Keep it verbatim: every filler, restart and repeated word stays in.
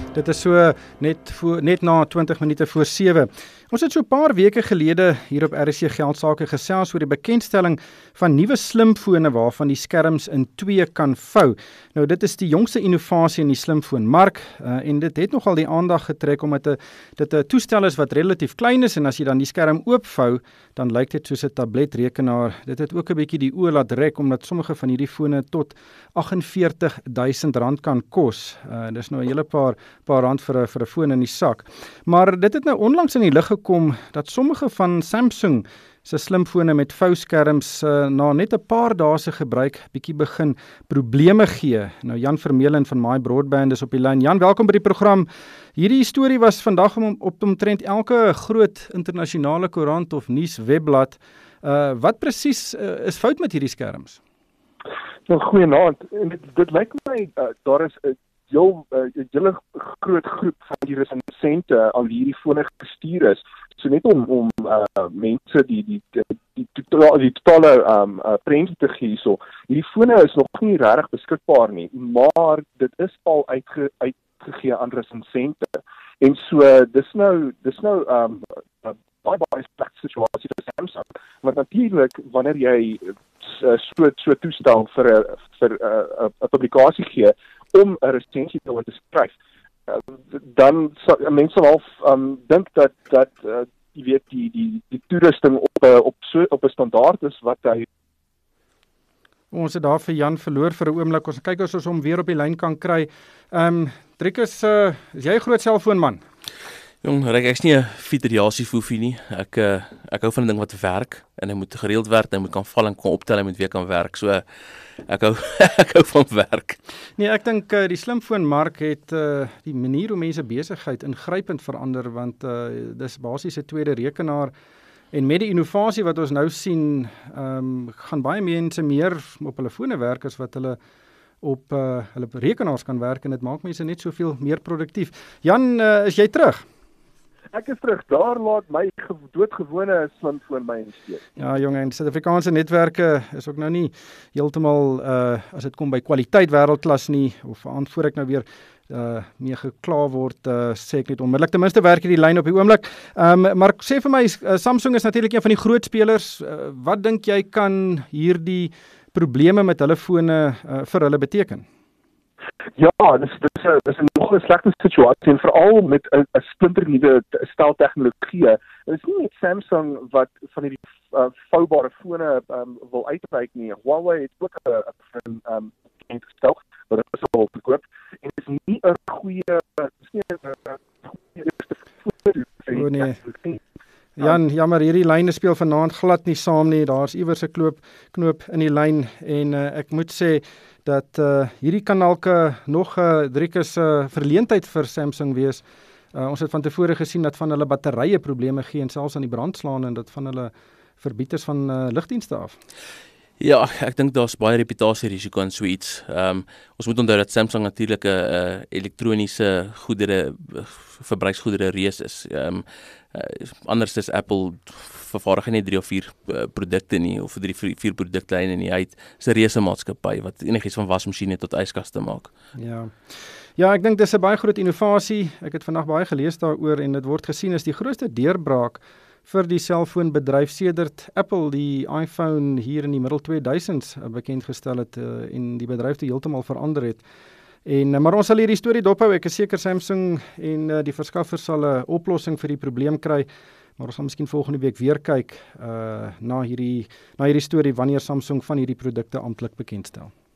Dit is so net, voor, net na twintig minute voor sewe. Ons het so 'n paar weke gelede hier op R S C Geldsaake gesels oor die bekendstelling van nuwe slimfone waarvan die skerms in twee kan vou. Nou dit is die jongste innovasie in die slimfoonmark uh, en dit het nogal die aandag getrek omdat dit 'n toestel is wat relatief klein is en as jy dan die skerm oopvou, dan lyk dit soos 'n tabletrekenaar. Dit het ook 'n bietjie die oë laat rek omdat sommige van hierdie fone tot agt en veertig duisend rand kan kos. Uh, dis nou 'n hele paar paar rand vir 'n vir 'n foon in die sak. Maar dit het nou onlangs in die lig gekom dat sommige van Samsung se slimfone met vouskerms uh, na net 'n paar dae se gebruik bietjie begin probleme gee. Nou Jan Vermeulen van My Broadband is op die lyn. Jan, welkom by die program. Hierdie storie was vandag om, op omtrent elke groot internasionale koerant of nuuswebblad. Uh, wat presies uh, is fout met hierdie skerms? Nou, goeienaand. Dit, dit lyk my uh, daar is 'n uh, heel uh, hele groot groep van die resensente uh, al hierdie fone gestuur is. So net om om uh, mense die die die die totale die totale um uh, prentjie te gee so. Hierdie fone is nog nie regtig beskikbaar nie, maar dit is al uitge, uitgegee aan resensente. En so uh, dis nou dis nou um uh, baie baie slegte situasie vir Samsung. Want natuurlik wanneer jy uh, so so toestel vir 'n vir 'n uh, 'n publikasie gee om 'n resensie te te skryf, uh, dan sal mense half um, dink dat dat uh, jy weet die die die toerusting op 'n op so op 'n standaard is wat hy. Ons het daar vir Jan verloor vir 'n oomblik. Ons kyk as ons hom weer op die lyn kan kry. Ehm um, Driekus, uh, is jy 'n groot selfoonman? Jong, ek is nie 'n fiteriasie foefie nie. Ek uh, ek hou van 'n ding wat werk en hy moet gereeld werk, hy moet kan val en kan optel, hy moet weer kan werk. So ek hou ek hou van werk. Nee, ek dink uh, die slimfoonmark het uh, die manier hoe mense besigheid ingrypend verander want uh, dis basies 'n tweede rekenaar en met die innovasie wat ons nou sien, ehm um, gaan baie mense meer op hulle fone werk as wat hulle op uh, hulle rekenaars kan werk en dit maak mense net soveel meer produktief. Jan, uh, is jy terug? Ek is terug. Daar laat my doodgewone slimfoon my insteek. Ja, jong, en Suid-Afrikaanse netwerke is ook nou nie heeltemal uh, as dit kom by kwaliteit wêreldklas nie, of aanvoer ek nou weer uh, mee gekla word, uh, sê ek net onmiddellik. Ten minste werk hierdie lyn op die oomblik. Um, maar sê vir my, uh, Samsung is natuurlik een van die groot spelers. Uh, wat dink jy kan hierdie probleme met hulle fone uh, vir hulle beteken? Ja, dis dis is 'n nog 'n slegte situasie en veral met 'n splinternuwe stel tegnologie. Dit is nie net Samsung wat van hierdie uh, voubare fone um, wil uitreik nie. Huawei het ook 'n um, ingestel wat dit sou verkoop en dit is nie 'n goeie dis nie 'n goeie eerste foon. Oh nee. Jan, jammer, hierdie lyne speel vanaand glad nie saam nie. Daar's iewers 'n knoop knoop in die lyn en uh, ek moet sê dat uh, hierdie kan dalk uh, nog 'n uh, Driekus uh, verleentheid vir Samsung wees. Uh, ons het van tevore gesien dat van hulle batterye probleme gee en selfs aan die brand slaan en dat van hulle verbieters van uh, lugdienste af. Ja, ek dink daar's baie reputasierisiko in so iets. Um, ons moet onthou dat Samsung natuurlik 'n uh, elektroniese goedere verbruiksgoedere reus is. Um, uh, anders is Apple vervaardig nie drie of vier uh, produkte nie of drie vier produktlyne nie. Hy is 'n reuse maatskappy wat enigiets van wasmasjiene tot yskaste maak. Ja. Ja, ek dink dis 'n baie groot innovasie. Ek het vandag baie gelees daaroor en dit word gesien as die grootste deurbraak vir die selfoonbedryf sedert Apple die iPhone hier in die middel tweeduisends bekend gestel het uh, en die bedryf toe heeltemal verander het. En maar ons sal hierdie storie dophou. Ek is seker Samsung en uh, die verskaffers sal 'n oplossing vir die probleem kry. Maar ons sal miskien volgende week weer kyk uh, na hierdie na hierdie storie wanneer Samsung van hierdie produkte amptelik bekendstel.